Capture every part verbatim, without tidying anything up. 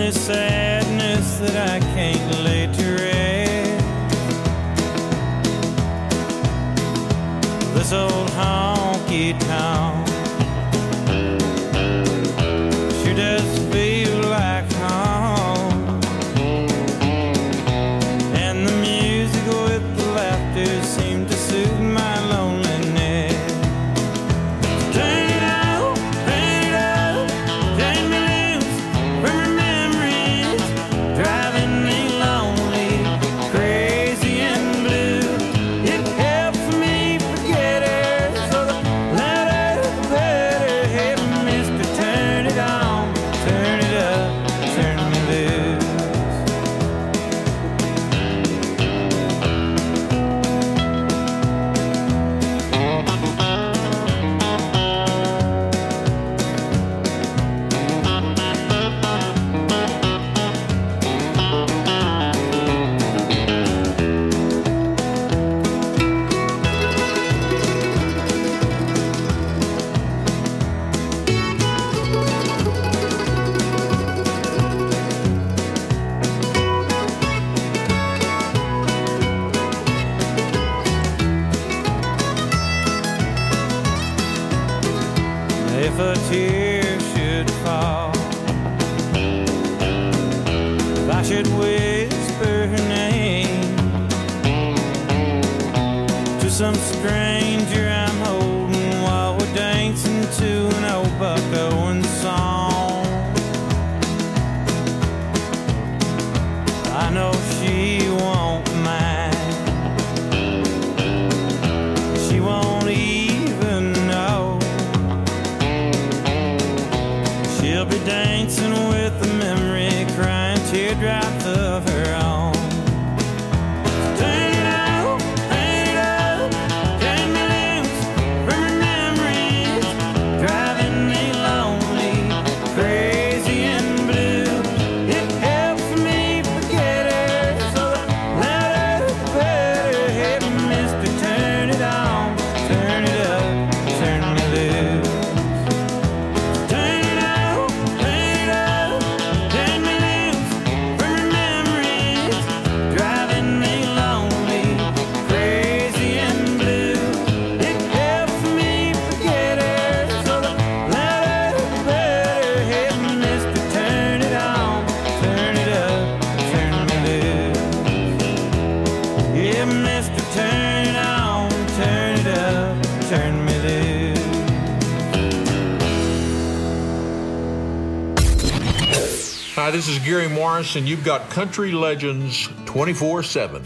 lonely sadness that I can't lay to rest. This old honky tonk sure does feel like home, and the music with the laughter seemed to soothe my loneliness. Turn it up, turn it up, turn me loose from your memories, driving me lonely, crazy and blue. It helps me forget her, so the louder the better. Hey, mister, turn it on, turn it up, turn me loose. If a tear should fall, if I should whisper her name to some stranger I'm holding while we're dancing to an old Buck Owens song, I know she won't mind. She won't even know. She'll be dancing with the memory, crying teardrops of her own. Turn it up, turn it up, turn me loose from her memories, driving me lonely, crazy and blue. It helps me forget her, so the louder the better. Hey, mister, turn it on, turn it up, turn me loose. Turn it up, turn it up, turn me loose from her memories, driving me lonely, crazy and blue. It helps me forget her, so the louder the better. Hey, mister, turn it on, turn it up, turn me loose. Yeah, mister, turn it on, turn it up, turn me loose. Hi, this is Gary Morris, and you've got Country Legends twenty-four seven.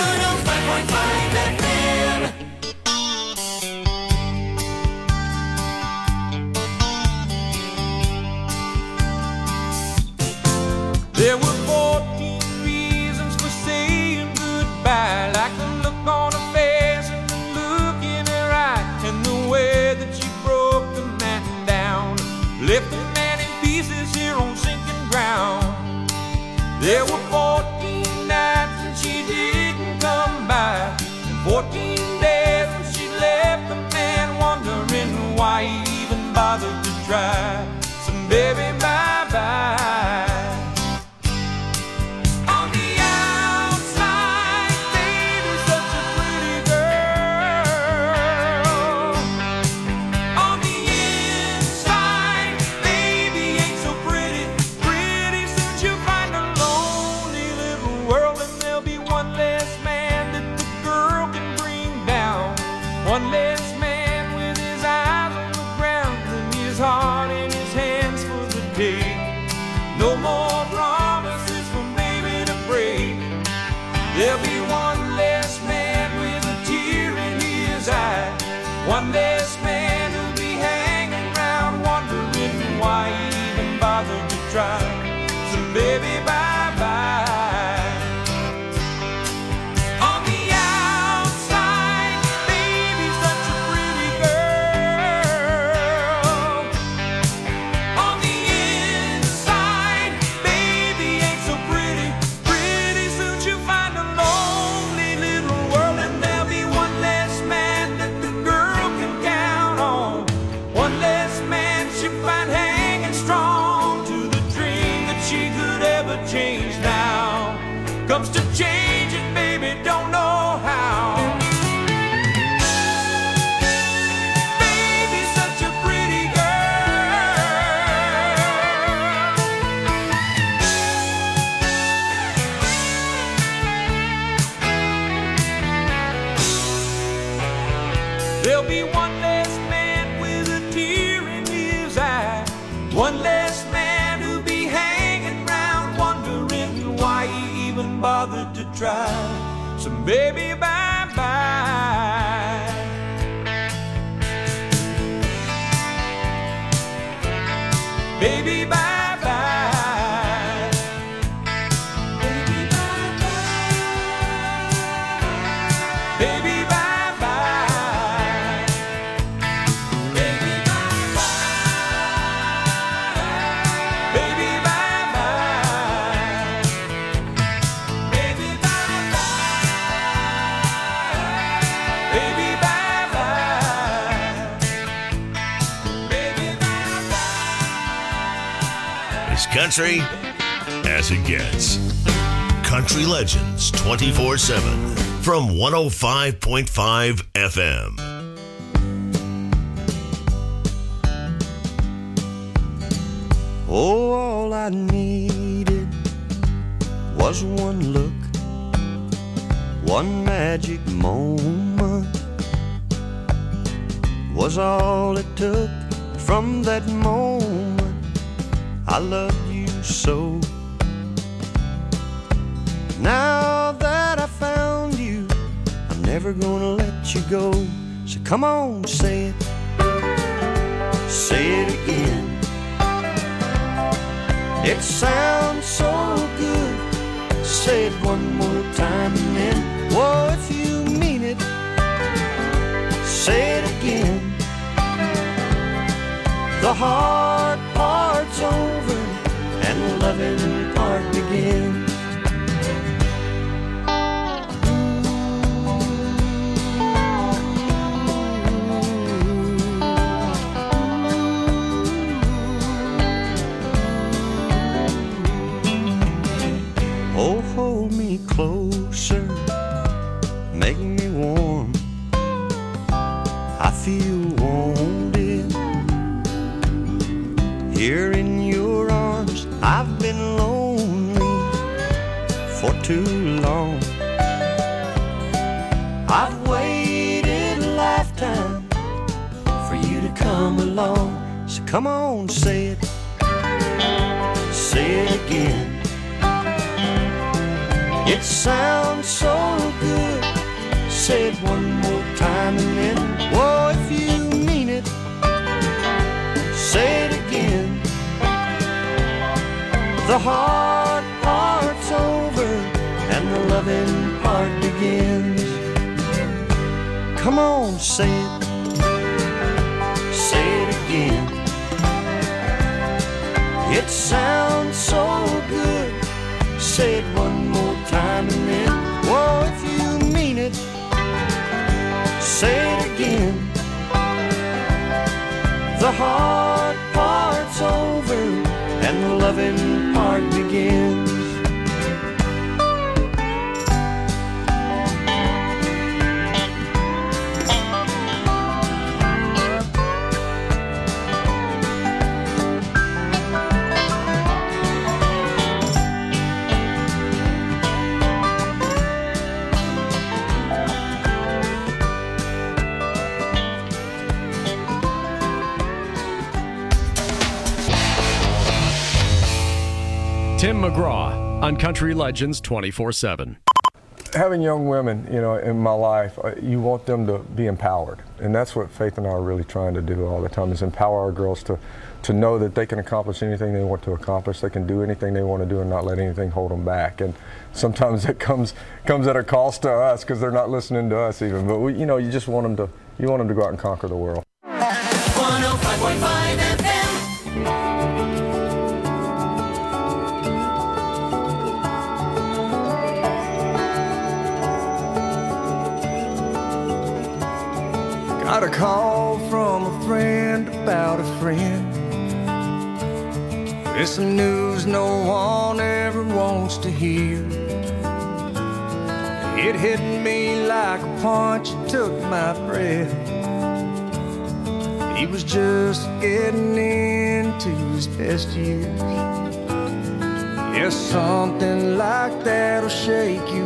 There were fourteen reasons for saying goodbye, like the look on her face and the look in her eye, and the way that she broke the man down, left the man in pieces here on sinking ground. There were fourteen nights when she didn't come by, and fourteen days when she left the man wondering why he even bothered to try. So baby, bye-bye. On the outside, baby, such a pretty girl. On the inside, baby, ain't so pretty. Pretty soon you'll find a lonely little world, and there'll be one less man that the girl can bring down. One less man with his eyes on the ground and his heart in his hands for the day. No more promises for baby to break. There'll be one less man with a tear in his eye. One less man who'll be hanging around wondering why he even bothered to try. So baby, bye-bye. On the outside, baby, such a pretty girl. On the inside, baby, ain't so pretty. Pretty soon you'll find a lonely little world, and there'll be one less man that the girl can count on. One less man she'll find hanging strong to the dream that she could ever comes to changing, baby, don't know how. Baby's such a pretty girl. There'll be one less man with a tear in his eye, one less man who'll be hanging round wondering why he even bothered to try. So baby, bye-bye. Baby, bye-bye. Baby, bye-bye. Baby, bye-bye. Baby, bye-bye. Baby, bye-bye. Baby, bye-bye. Baby, bye-bye. Baby, bye-bye. As country as it gets. Country Legends twenty-four seven from one oh five point five F M. Oh, all I needed was one look, one magic moment, was all it took. From that moment I loved you so. Now that I found you, I'm never gonna let you go. So come on, say it, say it again. It sounds so good. Say it one more time and then, whoa, if you mean it, say it again. The hard part's over and the loving part begins. Oh, hold me closer, make me warm. I feel wanted here in your arms. I've been lonely for too long. I've waited a lifetime for you to come along. So come on, say it, say it again. It sounds so good. Say it one more time and then, whoa, if you mean it, say it again. The hard part's over and the loving part begins. Come on, say it, say it again. It sounds so good. Say it one more time and then, whoa, if you mean it, say it again. The hard part's over and the loving part begins. Tim McGraw on Country Legends twenty-four seven. Having young women, you know, in my life, uh, you want them to be empowered. And that's what Faith and I are really trying to do all the time, is empower our girls to, to know that they can accomplish anything they want to accomplish. They can do anything they want to do and not let anything hold them back. And sometimes it comes comes at a cost to us because they're not listening to us even. But, we, you know, you just want them to, you want them to go out and conquer the world. one oh five point five F M. Got a call from a friend about a friend. It's some news no one ever wants to hear. It hit me like a punch, it took my breath. He was just getting into his best years. Yeah, something like that'll shake you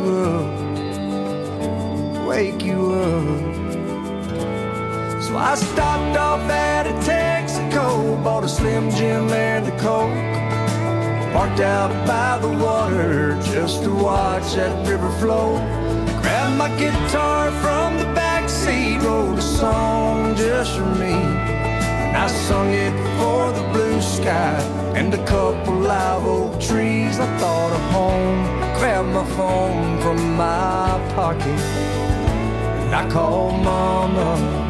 up, wake you up. So I stopped off at a Texaco, bought a Slim Jim and a Coke, parked out by the water just to watch that river flow. Grabbed my guitar from the backseat, wrote a song just for me. And I sung it for the blue sky and a couple live oak trees. I thought of home, grabbed my phone from my pocket, and I called Mama.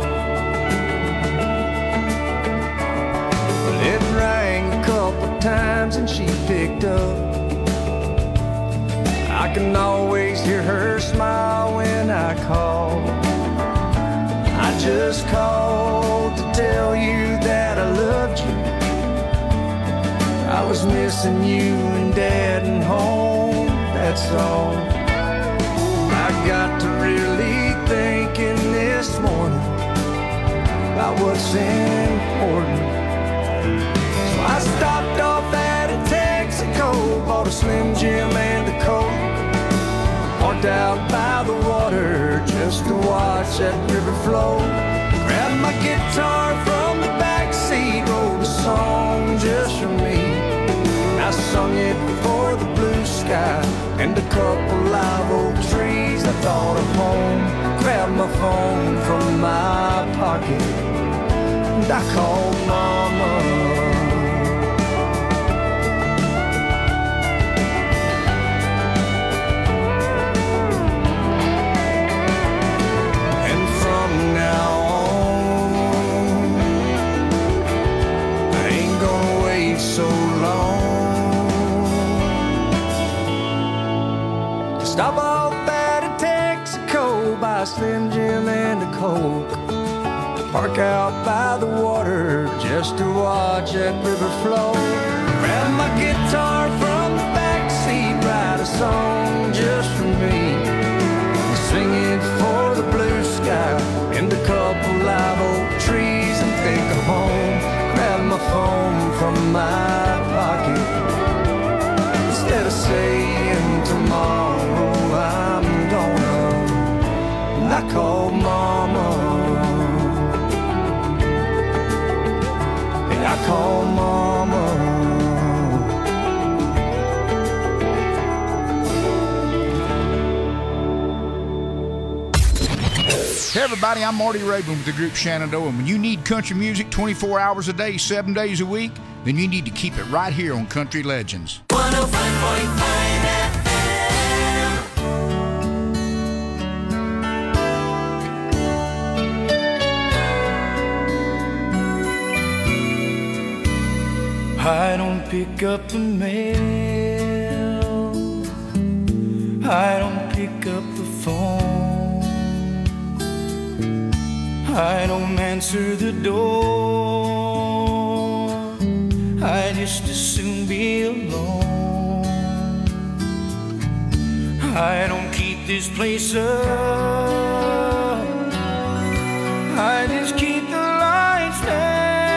It rang a couple times and she picked up. I can always hear her smile when I call. I just called to tell you that I loved you. I was missing you and Dad and home, that's all. I got to really thinking this morning about what's important. So I stopped off at a Texaco, bought a Slim Jim and a Coke, parked out by the water just to watch that river flow. Grabbed my guitar from the backseat, wrote a song just for me. I sung it for the blue sky and a couple live oak trees. I thought of home, grabbed my phone from my pocket, and I called Mama. Stop off at a Texaco, buy a Slim Jim and a Coke, park out by the water just to watch that river flow. Grab my guitar from the backseat, write a song just for me, sing it for the blue sky and a couple live oak trees, and think of home. Grab my phone from my pocket instead of saying tomorrow I'm gonna. I called Mama, and I called Mama. Hey everybody, I'm Marty Raven with the group Shenandoah, and when you need country music twenty-four hours a day, seven days a week, then you need to keep it right here on Country Legends. one oh five point five F M. I don't pick up the mail, I don't pick up the phone, I don't answer the door, I just as soon be alone. I don't keep this place up, I just keep the lights down.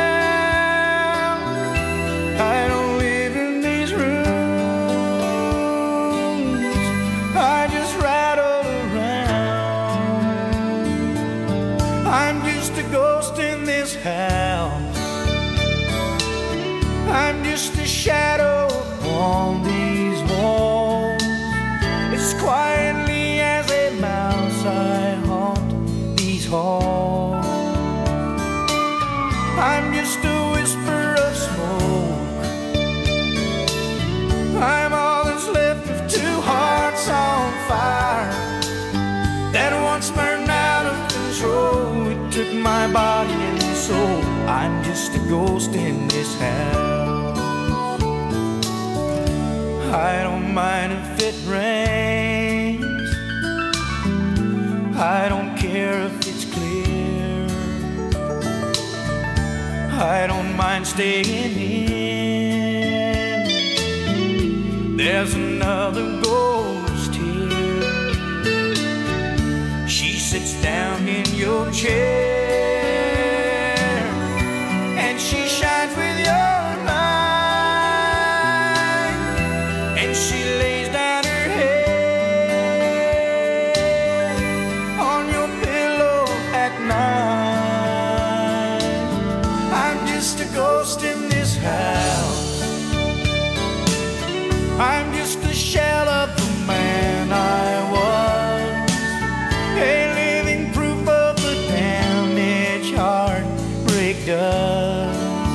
I don't live in these rooms, I just rattle around. I'm just a ghost in this house, I'm just a shadow upon these walls. As quietly as a mouse I haunt these halls. I'm just a whisper of smoke, I'm all that's left of two hearts on fire that once burned out of control. It took my body and soul. I'm just a ghost in this house. I don't mind if it rains, I don't care if it's clear, I don't mind staying in. There's another ghost here. your chair, and she shines with your light, and she lays down her head on your pillow at night. I'm just a ghost in this house. I'm just a shell of the man I was, a living proof of the damage heartbreak does.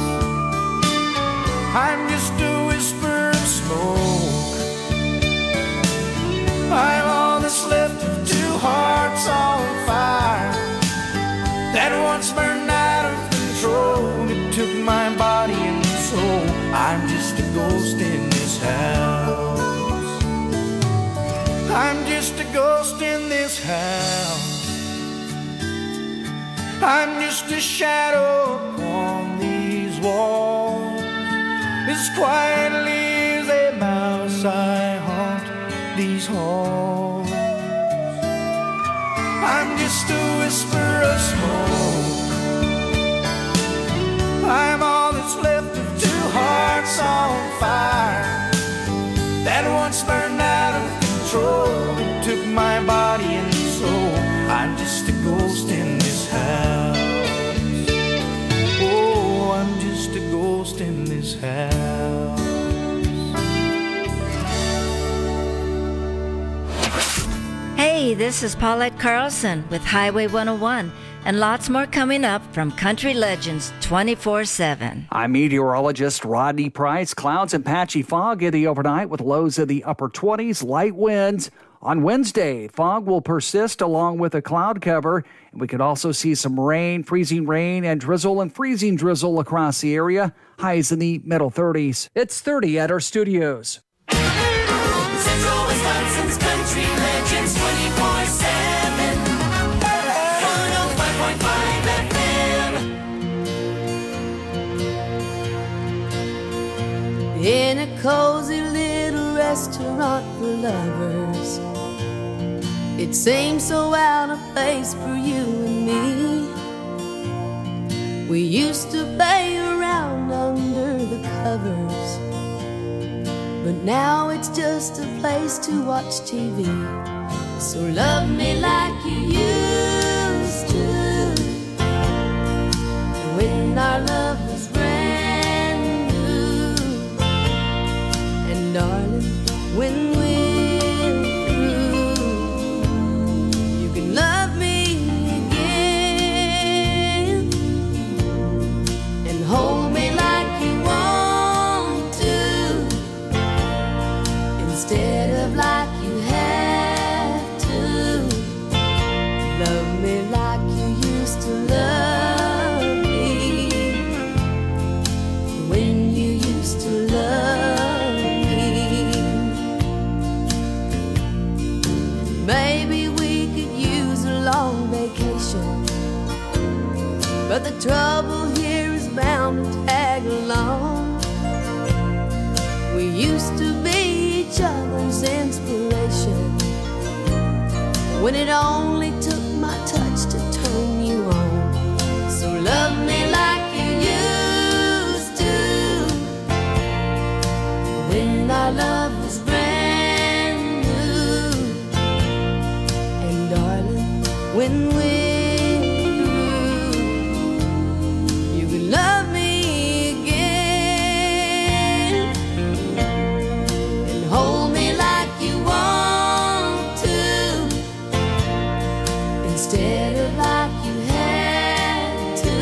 I'm just a whisper of smoke. I'm all that's left of two hearts on fire that once burned out of control. It took my body and soul. I'm just a ghost in this house. I'm just a ghost in this house. I'm just a shadow upon these walls. As quietly as a mouse I haunt these halls. I'm just a whisper of smoke. I'm all that's left of two hearts on fire that once burned out of control. It took my body and soul. I'm just a ghost in this house. Oh, I'm just a ghost in this house. Hey, this is Paulette Carlson with Highway one oh one, and lots more coming up from Country Legends twenty-four seven. I'm meteorologist Rodney Price. Clouds and patchy fog in the overnight with lows in the upper twenties, light winds. On Wednesday, fog will persist along with a cloud cover, and we could also see some rain, freezing rain, and drizzle and freezing drizzle across the area. Highs in the middle thirties. It's thirty at our studios. Central Wisconsin's Country Legends twenty-four seven. one oh five point five F M. In a cozy little restaurant for lovers, it seems so out of place for you and me. We used to play around under the covers, but now it's just a place to watch T V. So love me like you used to, when our love was brand new. And darling, when we're through, you can love me again and hold me like you want to, instead of like you have to. Love me like you used to love me, when you used to love me. Maybe we could use a long vacation, but the trouble here is bound to tag along. We used to be each other's inspiration, when it only took my touch to turn you on. So love me like you used to, when our love was brand new. And darling, when we're through, you can love me again and hold me like you want to, instead of like you had to.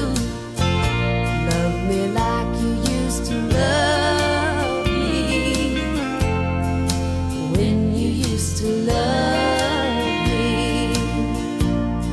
Love me like you used to love me, when you used to love me.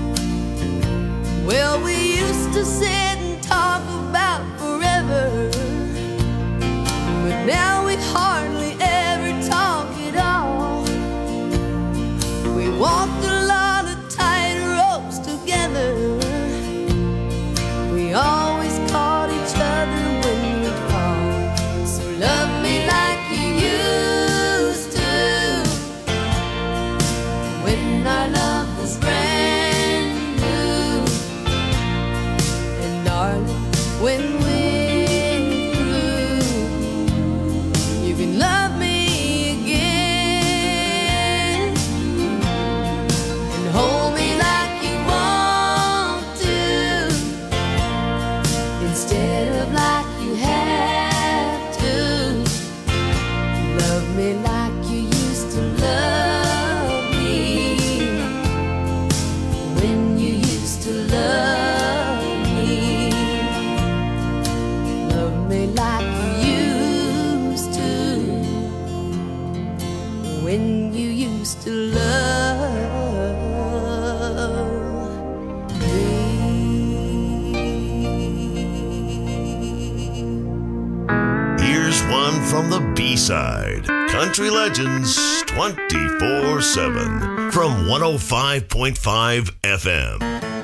when you used to love me. Here's one from the B-side. Country Legends twenty-four seven from one oh five point five F M.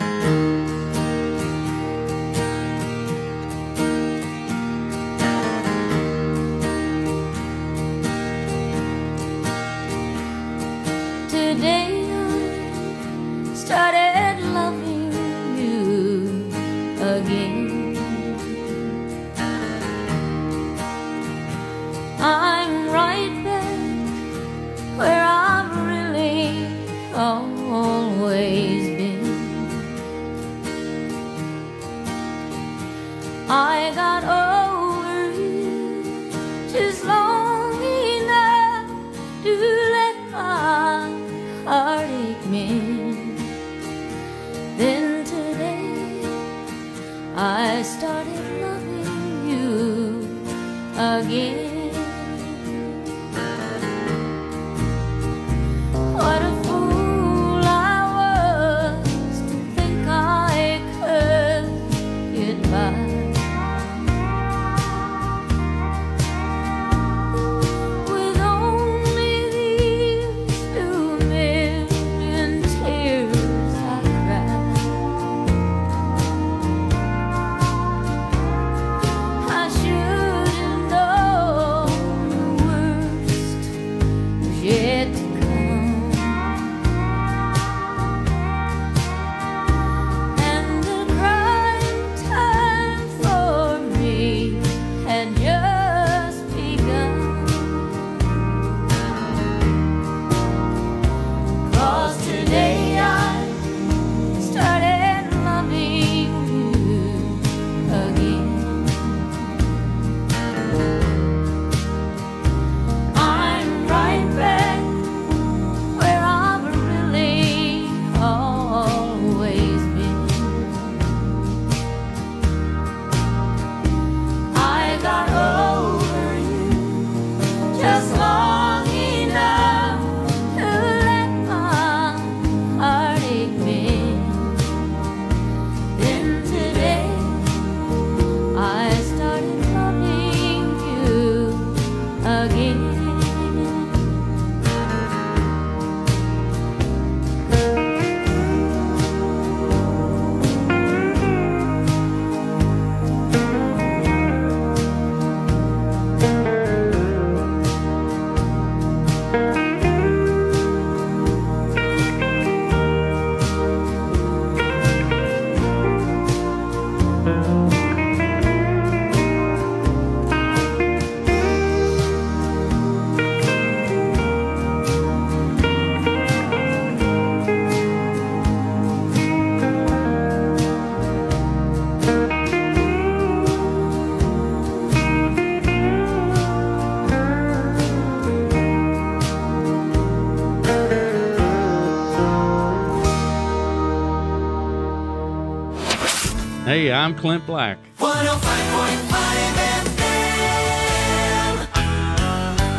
Today I started loving you again. I'm right back where I've really always been. I got over you just long enough to let my heartache mend. Then today I started loving you again. What a fool I was to think I could get by with only these two million tears I cried. I should have known the worst was yet to come. And the crying time for me had just begun. 'Cause today I started loving you again. I'm right back where I've really always been. I got over you just long enough to let my heartache mend. Then today I started loving you again. Hey, I'm Clint Black. one oh five point five F M.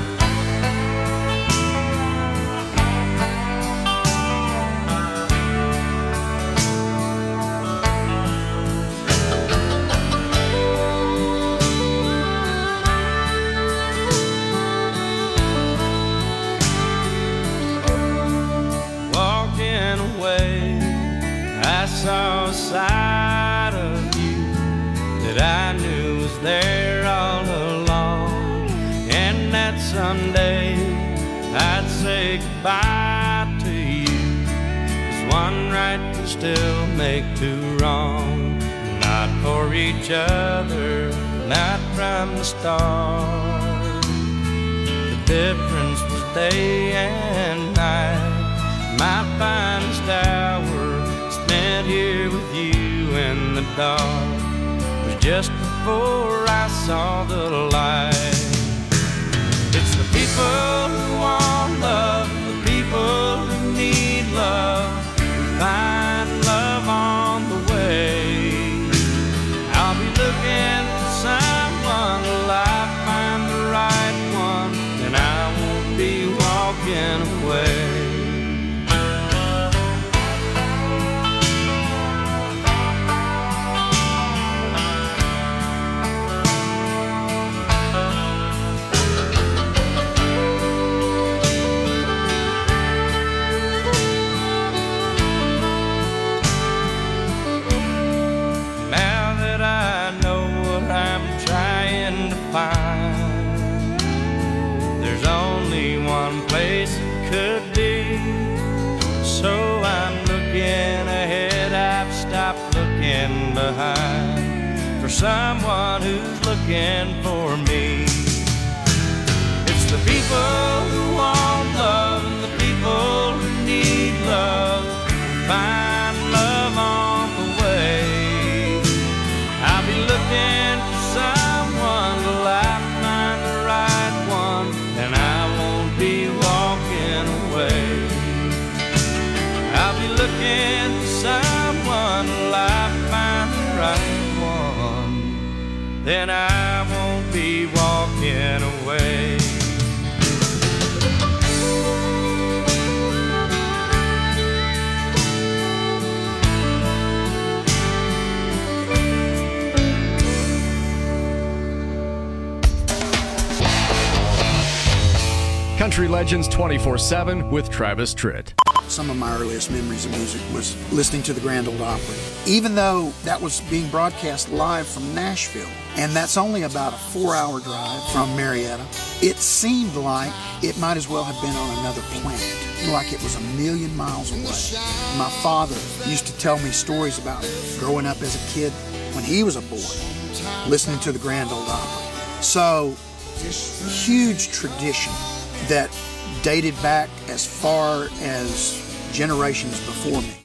Walking away, I saw a side of you that I knew was there all along. And that someday I'd say goodbye to you, 'cause one right can still make two wrong. Not for each other, not from the start. The difference was day and night. My finest hour spent here with you in the dark was just before I saw the light. It's the people who want love, the people who need love, who find love on the way. I'll be looking for someone till I find the right one, and I won't be walking walking away. There's only one place it could be, so I'm looking ahead, I've stopped looking behind for someone who's looking for me. It's the people who want love and the people who need love, find love on the way. I'll be looking for someone till I find the right one, and I won't be walking away. I'll be looking for someone till I find the right one, then I won't be walking away. Country Legends twenty-four seven with Travis Tritt. Some of my earliest memories of music was listening to the Grand Ole Opry. Even though that was being broadcast live from Nashville, and that's only about a four-hour drive from Marietta, it seemed like it might as well have been on another planet, like it was a million miles away. My father used to tell me stories about growing up as a kid when he was a boy, listening to the Grand Ole Opry. So, huge tradition that dated back as far as generations before me.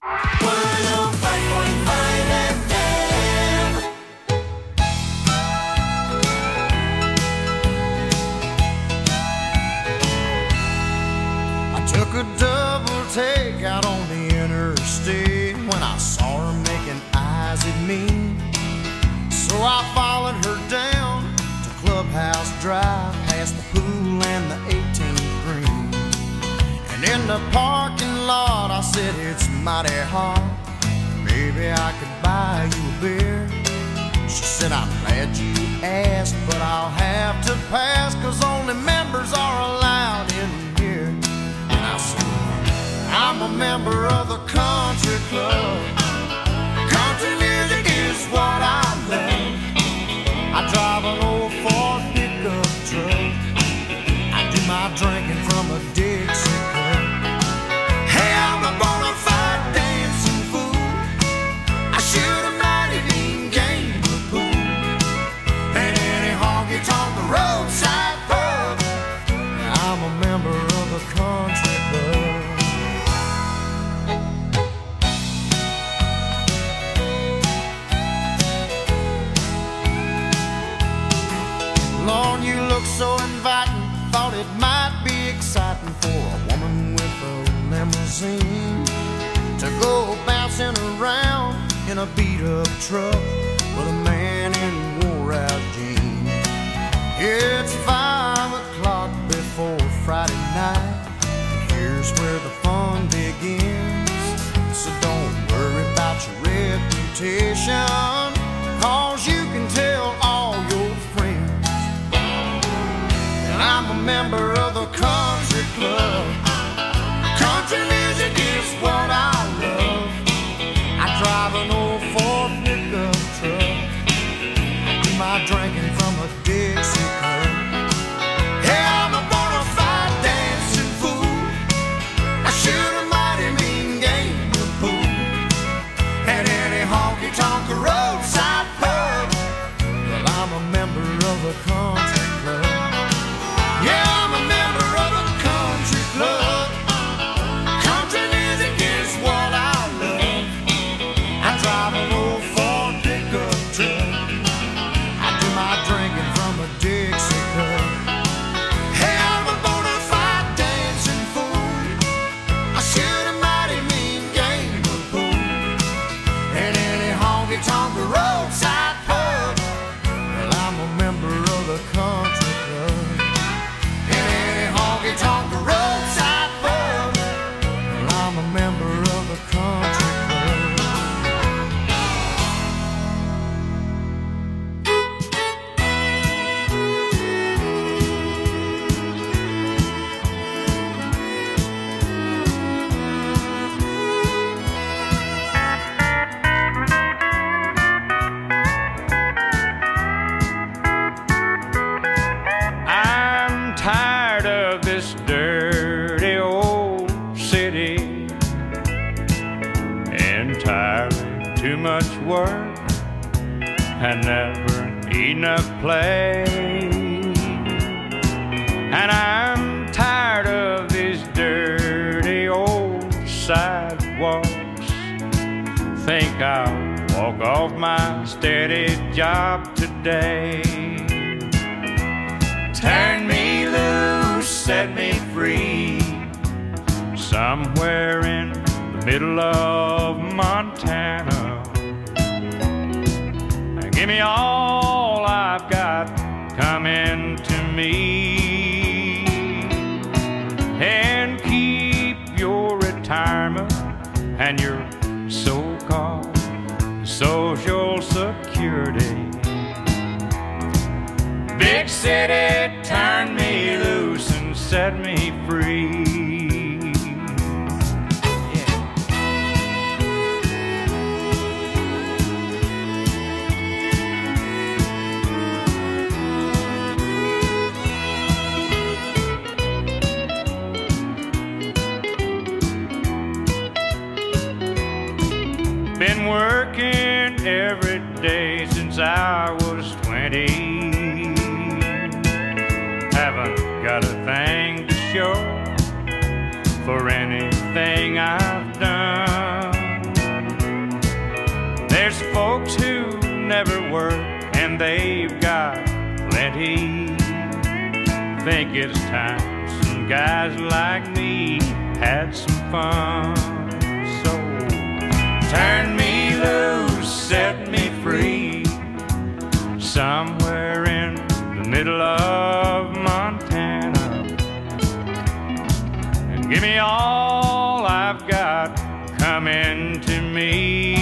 I took a double take out on the interstate when I saw her making eyes at me. So I followed her down to Clubhouse Drive, past the pool and the eighteenth green. And in the parking lot I said, it's mighty hot, maybe I could buy you a beer. She said, I'm glad you asked, but I'll have to pass, cause only members are allowed in here. And I said, I'm a member of the country club. Country music is what I love. I drive an old Ford pickup truck. I do my drinking from a Dixie cup. Hey, I'm a bona fide dancing fool. I shoot a mighty mean game of pool. And any honky-tonk the roadside pub. I'm a member of a country club. Lord, you look so inviting. Thought it might be exciting for a woman with a limousine to go bouncing around in a beat-up truck with a man in wore-out jeans. It's five o'clock before Friday night, and here's where the fun begins. So don't worry about your reputation, cause you can tell all your friends. And I'm a member of the country club. Country music is what I love. I drive an old Ford pickup truck. I do my drinking from a Dixie cup. Yeah, I'm a bona fide dancing fool. I shoot a mighty mean game of pool. And any honky-tonk roadside pub. Well, I'm a member of a country club. Yeah, I'm a member of a country club. Country music is what I love. I drive an old Ford pickup truck. I do my this dirty old city. Entirely too much work and never enough play. And I'm tired of these dirty old sidewalks. Think I'll walk off my steady job today. Turn me loose, set me free, somewhere in the middle of Montana. Give me all I've got coming to me, and keep your retirement and your so-called Social Security. Big city, turn me loose and set me free. Been working every day since I was twenty. Haven't got a thing to show for anything I've done. There's folks who never work and they've got plenty. Think it's time some guys like me had some fun. Turn me loose, set me free, somewhere in the middle of Montana. And give me all I've got coming to me,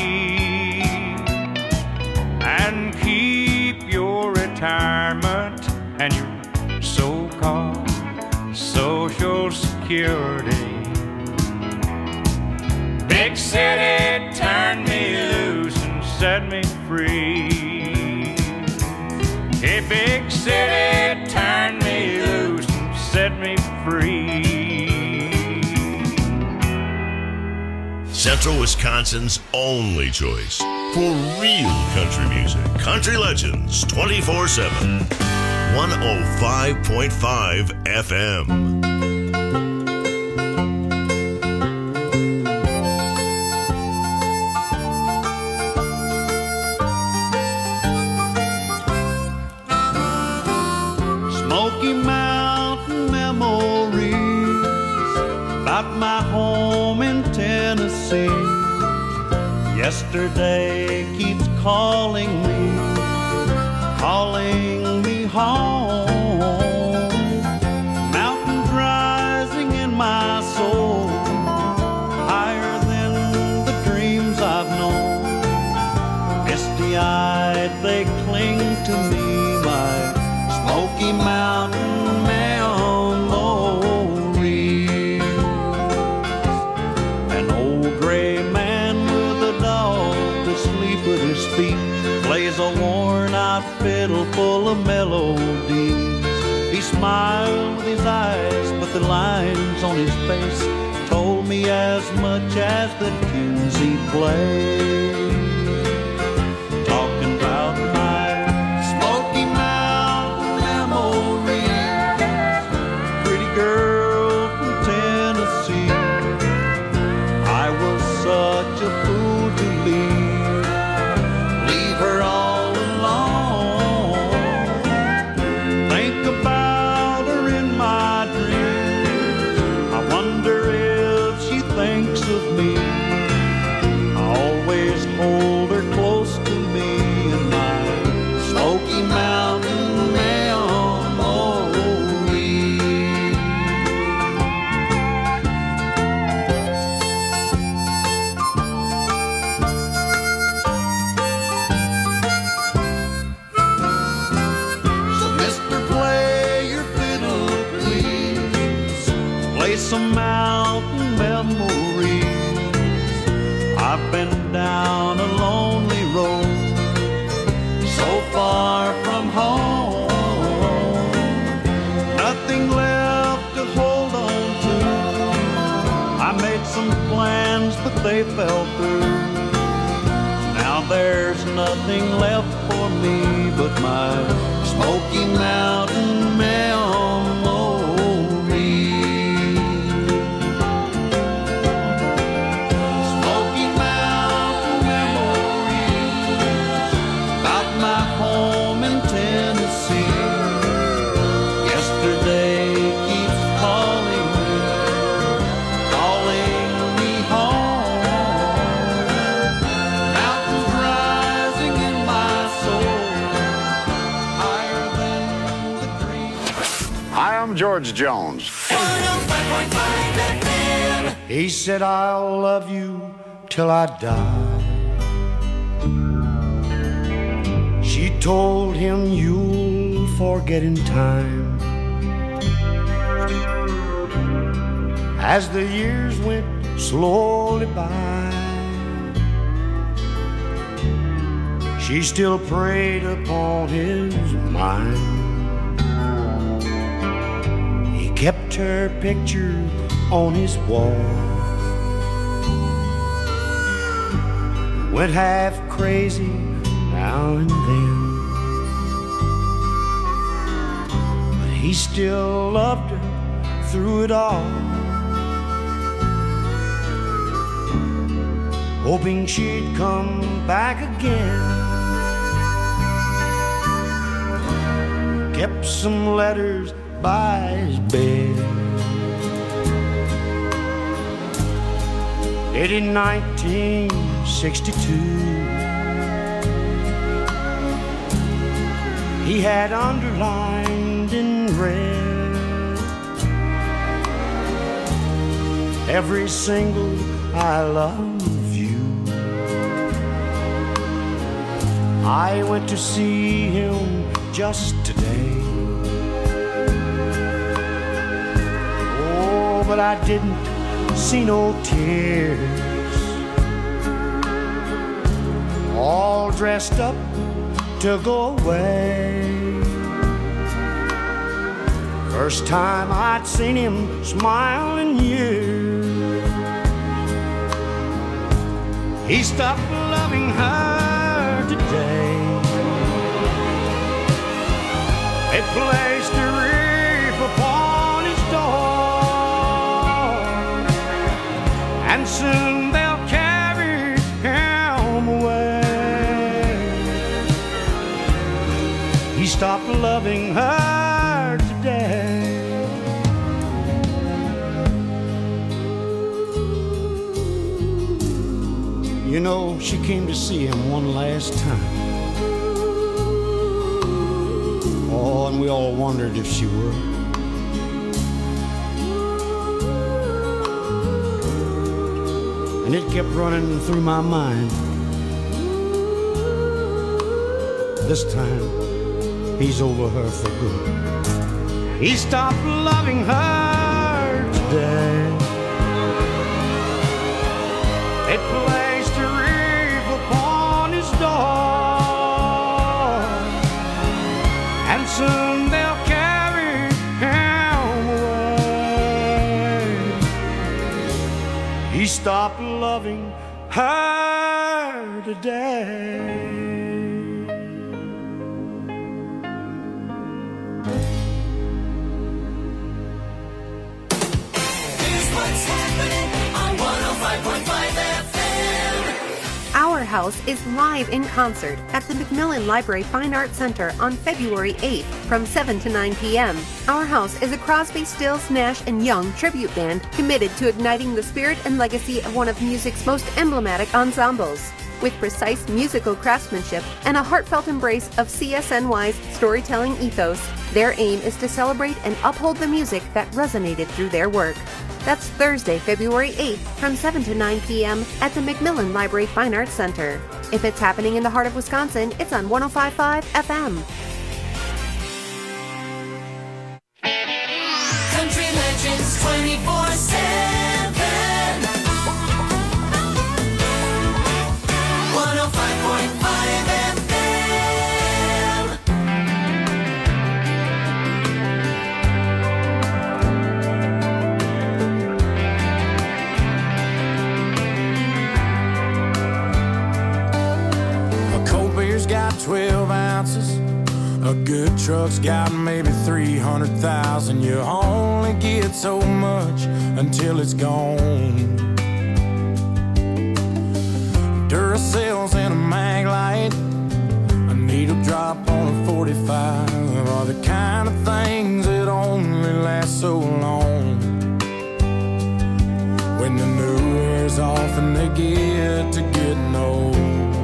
and keep your retirement and your so-called Social Security. Big city, turn me loose and set me free. Hey, big city, turn me loose and set me free. Central Wisconsin's only choice for real country music. Country Legends twenty-four seven. one oh five point five F M. My home in Tennessee. Yesterday keeps calling me, calling me home. Mountains rising in my soul, higher than the dreams I've known. Misty-eyed they cling to me, my Smoky Mountain memory. Plays a worn-out fiddle full of melodies. He smiled with his eyes, but the lines on his face told me as much as the tunes he played. Talking about my Smoky Mountain memories, pretty girl from Tennessee. I was such a fool to leave. Hold her close to me in my Smoky Mountain memory. So Mister Play your fiddle, please. Play some mountain memories. I've been down a lonely road, so far from home, nothing left to hold. some plans, but they fell through. Now there's nothing left for me but my Smoky Mountain memory. Smoky Mountain memories about my home in Tennessee. Yesterday keeps calling me, calling me home. Mountains rising in my soul, higher than the dream. Hi, I'm George Jones. He said, I'll love you till I die. She told him, you'll forget in time. As the years went slowly by, she still preyed upon his mind. He kept her picture on his wall, went half crazy now and then, but he still loved her through it all, hoping she'd come back again. Kept some letters by his bed, dated nineteen sixty-two. He had underlined in red every single I love you. I went to see him just today. Oh, but I didn't see no tears. All dressed up to go away. First time I'd seen him smile in years. He stopped loving her today. They placed a wreath upon his door, and soon they'll carry him away. He stopped loving her today. You know, she came to see him one last time. Oh, and we all wondered if she would. And it kept running through my mind. This time, he's over her for good. He stopped loving her today. It placed a wreath upon his door, and soon they'll carry him away. He stopped loving her today. Our House is live in concert at the McMillan Library Fine Arts Center on February eighth from seven to nine p.m. Our House is a Crosby, Stills, Nash and Young tribute band committed to igniting the spirit and legacy of one of music's most emblematic ensembles. With precise musical craftsmanship and a heartfelt embrace of C S N Y's storytelling ethos, their aim is to celebrate and uphold the music that resonated through their work. That's Thursday, February eighth from seven to nine p.m. at the McMillan Library Fine Arts Center. If it's happening in the heart of Wisconsin, it's on one oh five point five F M. Country Legends twenty-four seven. one oh five point five F M. good truck's got maybe three hundred thousand. You only get so much until it's gone. Duracells and a mag light, a needle drop on a forty-five are the kind of things that only last so long. When the new wears off and they get to getting old,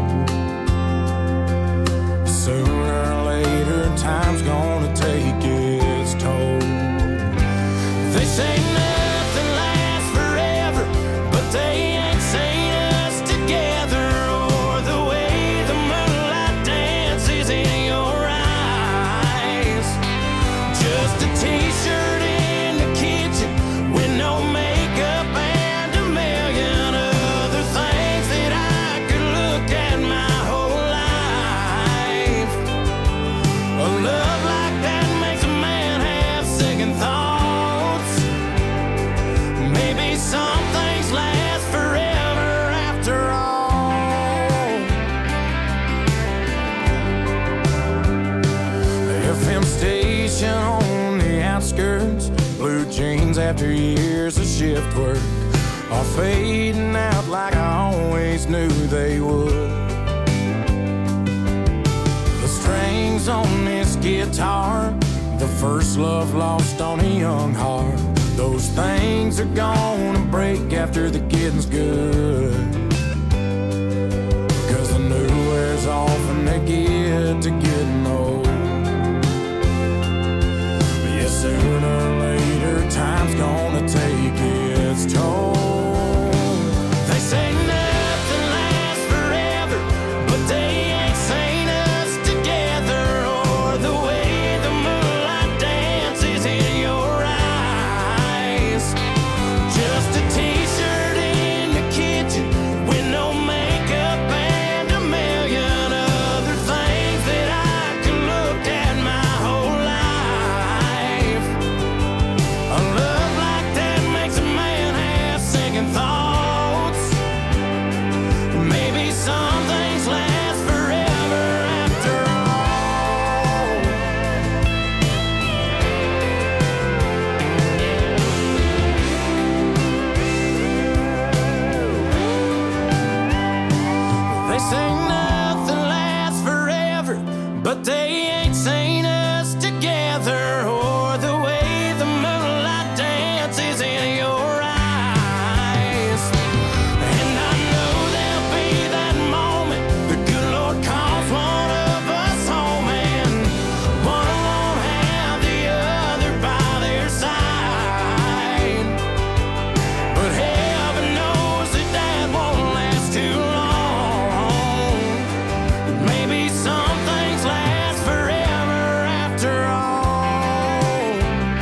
sooner or later time's gonna take its toll. They say nothing lasts forever, but they ain't seen us together, or the way the moonlight dances in your eyes. Just a t-shirt in the kitchen with no makeup and a million other things that I could look at my whole life. A love like that makes a man have second thoughts. Maybe some things last forever after all. The F M station on the outskirts, blue jeans after years of shift work are fading out like I always knew they would. The strings on this guitar, the first love lost on a young heart, those things are gonna break after the getting's good. Cause the new wears off and they get to getting old. But yeah, sooner or later time's gonna take its toll. They say nothing lasts forever, but they ain't seen us together, or the way the moonlight dances in your eyes. Just a t-shirt in the kitchen with no makeup and a million other things that I could look at my whole life. A love like that makes a man have second thoughts. Maybe some things last forever after all. They say nothing lasts forever, but they ain't seen us together, or the way the moonlight dances in your eyes. And I know there'll be that moment the good Lord calls one of us home, and one won't have the other by their side. But heaven knows that that won't last too long. Maybe some things last forever after all.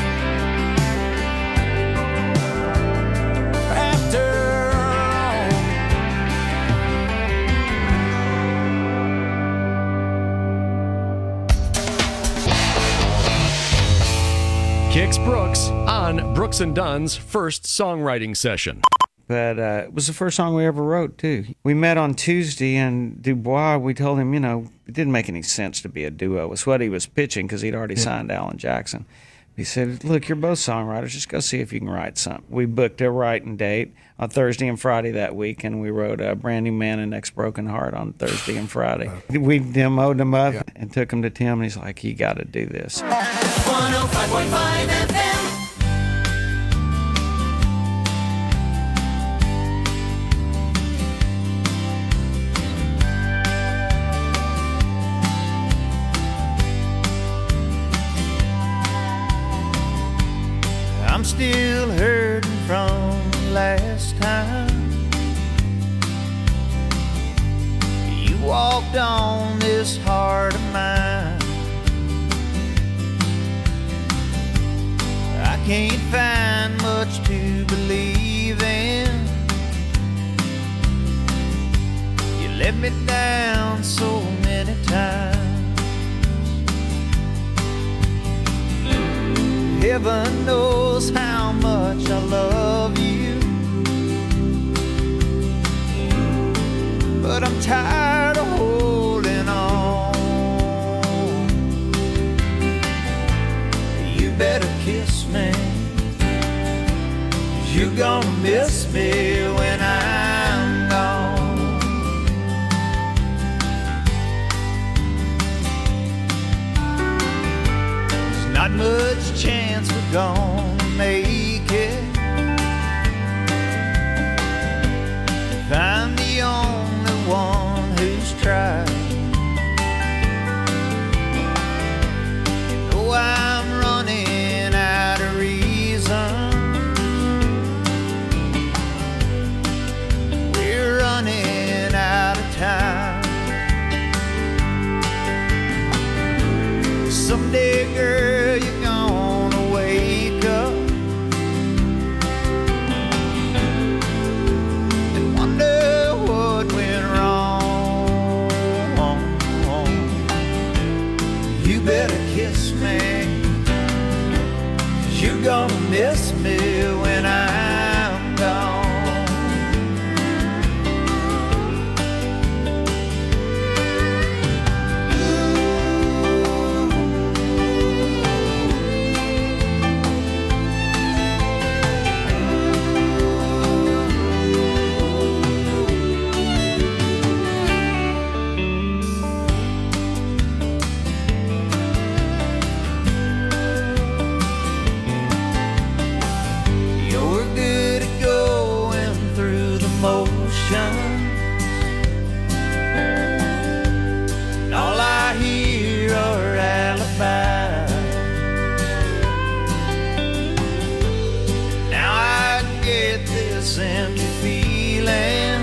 After all. Kix Brooks on Brooks and Dunn's first songwriting session. But uh, it was the first song we ever wrote, too. We met on Tuesday, and Dubois, we told him, you know, it didn't make any sense to be a duo. It was what he was pitching because he'd already signed Alan Jackson. He said, look, you're both songwriters. Just go see if you can write something. We booked a writing date on Thursday and Friday that week, and we wrote a Brand New Man and Next Broken Heart on Thursday and Friday. We demoed them up and took them to Tim, and he's like, you got to do this. one oh five point five F M. I'm still hurting from last time you walked on this heart of mine. I can't find much to believe in. You let me down so many times. Heaven knows how much I love you, but I'm tired of holding on. you're gonna miss me when I'm gone. There's not much chance we're gonna make it. If I'm the only one who's tried, you know I'm running out of reason. We're running out of time. Someday, girl, you're gonna wake up and wonder what went wrong. You better kiss me, 'cause you're gonna miss me when I'm gone. You're good at going through the motions, and all I hear are alibis. Now I get this empty feeling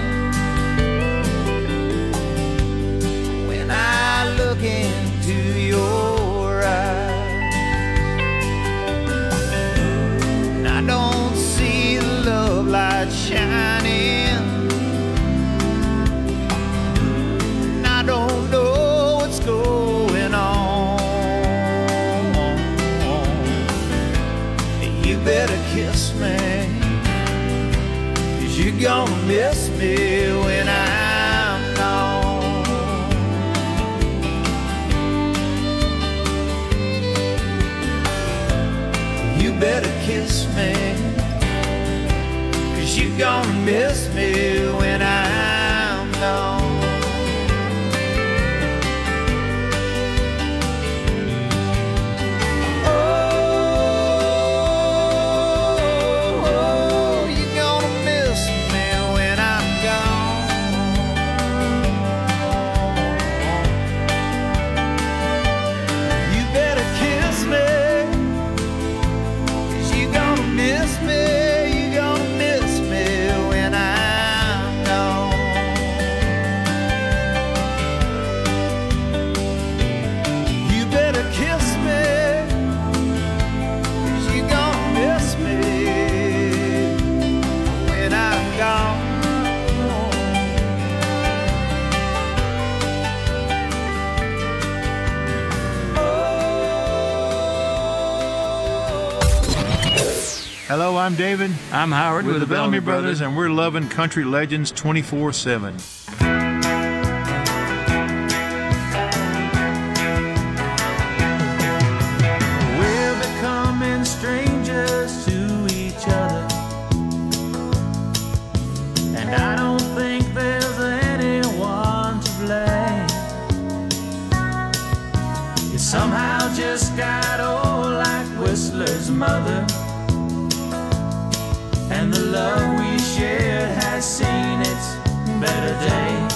when I look into your eyes, and I don't see the love light shining, and I don't know what's going on. You better kiss me, 'cause you're gonna miss me when I'm gone. You better kiss me, 'cause you're gonna miss me when I'm gone. Oh, you're gonna miss me when I'm gone. You better kiss me, 'cause you're gonna miss me. You're gonna miss me when I'm gone. You better kiss me, 'cause you're gonna miss me when I'm gone. Hello, I'm David. I'm Howard with, the Bellamy Brothers, and we're loving Country Legends twenty-four seven. We're becoming strangers to each other, and I don't think there's anyone to blame. You somehow just got old like Whistler's mother, and the love we shared has seen its better day.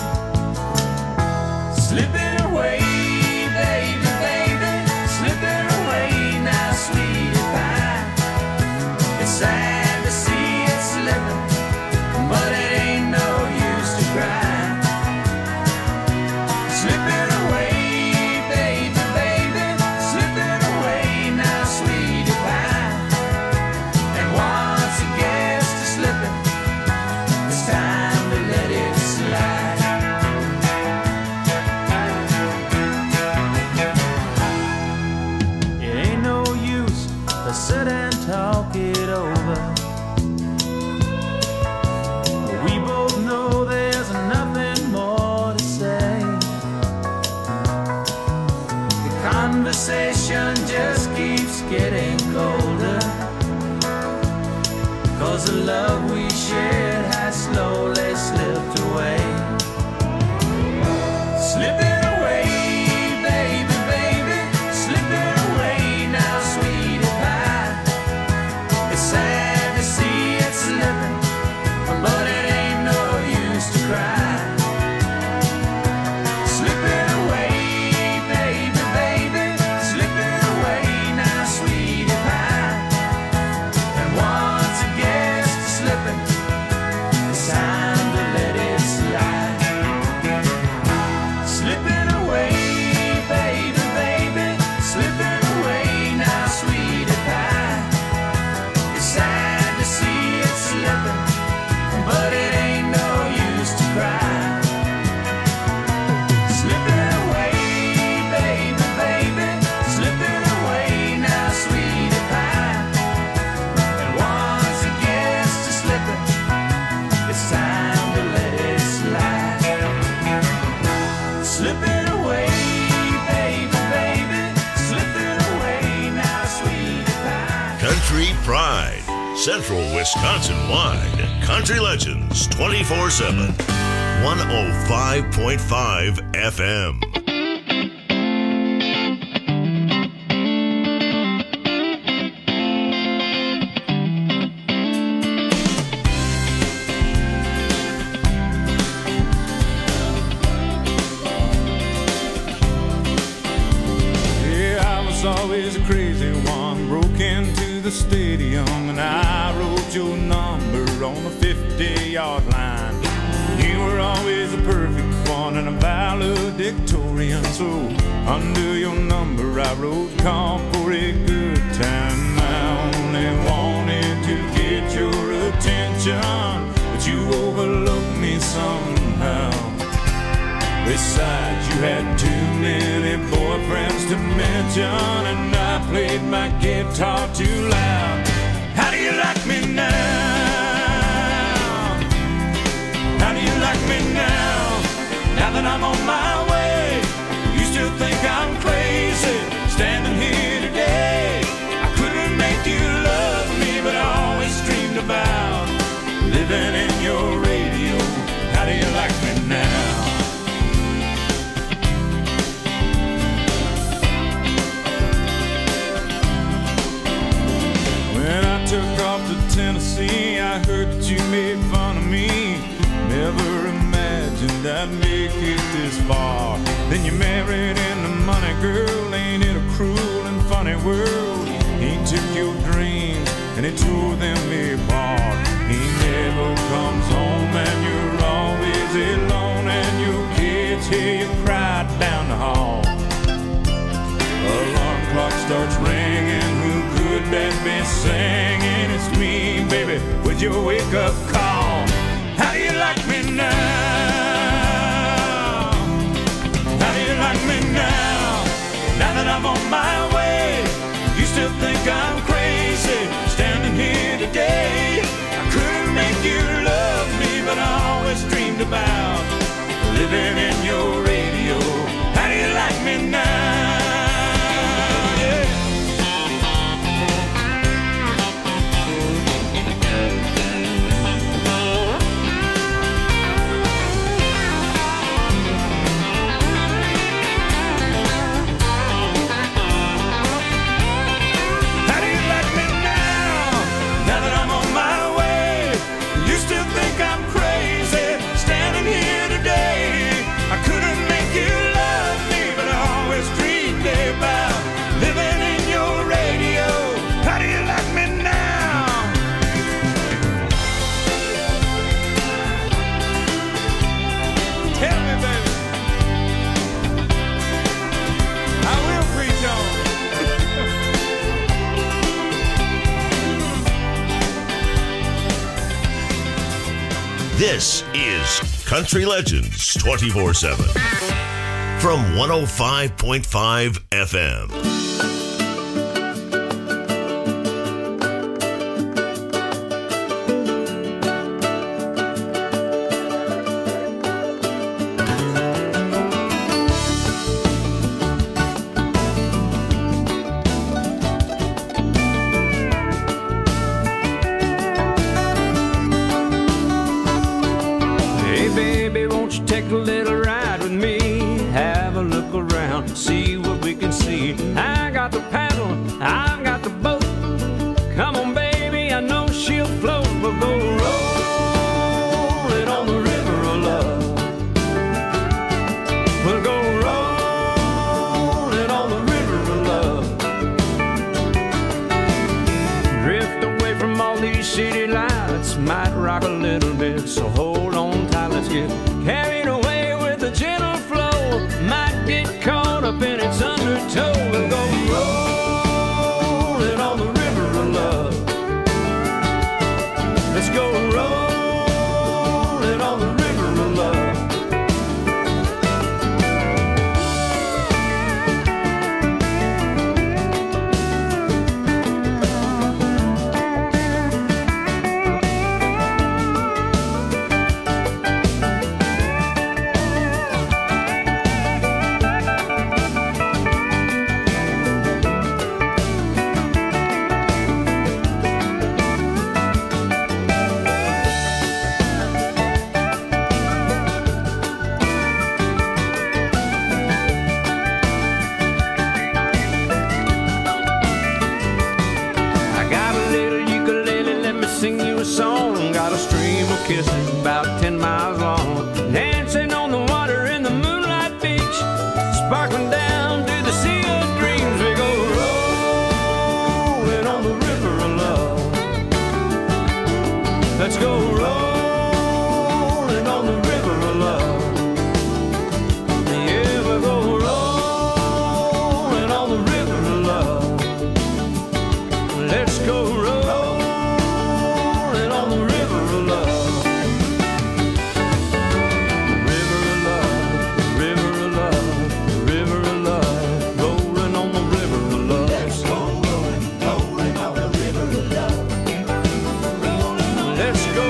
Slipping away, baby, baby, slipping away now, sweetie pie. It's sad to see it slipping, but it ain't no use to cry. Slipping away, baby, baby, slipping away now, sweetie pie. And once it gets to slipping, it's time to let it slide. It ain't no use to sit and talk it over. 'cause the love we shared has slowly slipped away. Slipping away, baby, baby, slipping away now, sweetie pie. It's sad to see it slipping, but it ain't no use to cry. Slipping away, baby, baby, slipping away now, sweetie pie. And once it gets to slipping, it's time to let it slide. Slipping away, baby, baby, slipping away now, sweetie pie. It's sad to see it slipping, but it ain't no use to cry. Slipping away, baby, baby, slipping away now, sweetie pie. And once it gets to slipping, it's time to let it slide. Slipping away, baby, baby, slipping away now, sweetie pie. Country Pride, Central Wisconsin wide. Country Legends twenty-four seven. one oh five point five F M. Yeah, I was always a crazy one. Broke into the stadium and I wrote your number on the fifty-yard line. You were always a perfect one and a valedictorian. So under your number I wrote, call for a good time. I only wanted to get your attention, but you overlooked me somehow. Besides, you had too many boyfriends to mention, and I played my guitar too loud. How do you like me now? How do you like me now? Now that I'm on my way, you still think I'm crazy, standing here today. I couldn't make you love me, but I always dreamed about living in your radio. How do you like me now? When I took off to Tennessee, I heard that you made fun of me. Never imagined I'd make it this far. Then you married into money, girl. Ain't it a cruel and funny world? He took your dreams and he tore them apart. He never comes home and you're always alone, and your kids hear you cry down the hall. Alarm clock starts ringing. Who could that be singing? It's me, baby, with your wake-up call. How do you like me now? How do you like me now? Now that I'm on my way, you still think I'm crazy, standing here today. I couldn't make you love me, but I always dreamed about living in your radio. How do you like me now? This is Country Legends twenty-four seven from one oh five point five F M. these city lights might rock a little bit, so hold on tight, let's get carried away with a gentle flow. Might get caught up in its undertow. We'll go rolling on the river of love. Let's go rolling on the river of love. Sing you a song, got a stream of kisses about ten miles long, dancing on the water in the moonlight beach, sparkling down through the sea of dreams. We go rolling on the river of love. Let's go rolling on the river of love. Yeah, we go rolling on the river of love. Let's go rolling on the river of love. River of love, river of love, river of love, rolling on the river of love. Let's go rolling, rolling on the river of love. Let's go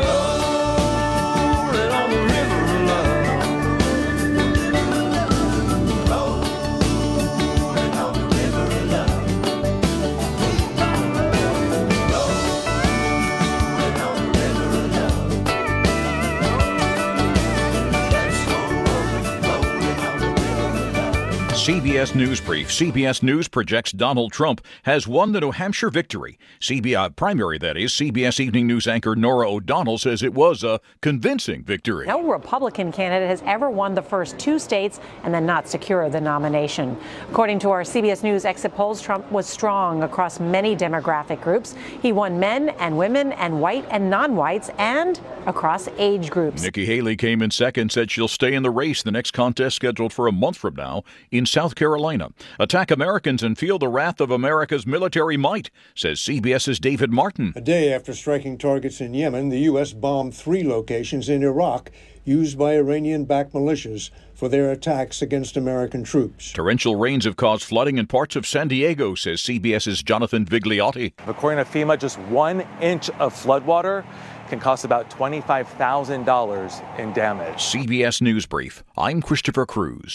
rolling on the river of love. Rolling on the river of love. C B S News Brief. C B S News projects Donald Trump has won the New Hampshire victory. C B S primary, that is. C B S Evening News anchor Nora O'Donnell says it was a convincing victory. No Republican candidate has ever won the first two states and then not secure the nomination. According to our C B S News exit polls, Trump was strong across many demographic groups. He won men and women and white and non-whites and across age groups. Nikki Haley came in second, said she'll stay in the race. The next contest scheduled for a month from now in South Carolina. Attack Americans and feel the wrath of America's military might, says CBS's David Martin. A day after striking targets in Yemen, the U S bombed three locations in Iraq used by Iranian-backed militias for their attacks against American troops. Torrential rains have caused flooding in parts of San Diego, says CBS's Jonathan Vigliotti. According to FEMA, just one inch of floodwater can cost about twenty-five thousand dollars in damage. C B S News Brief. I'm Christopher Cruz.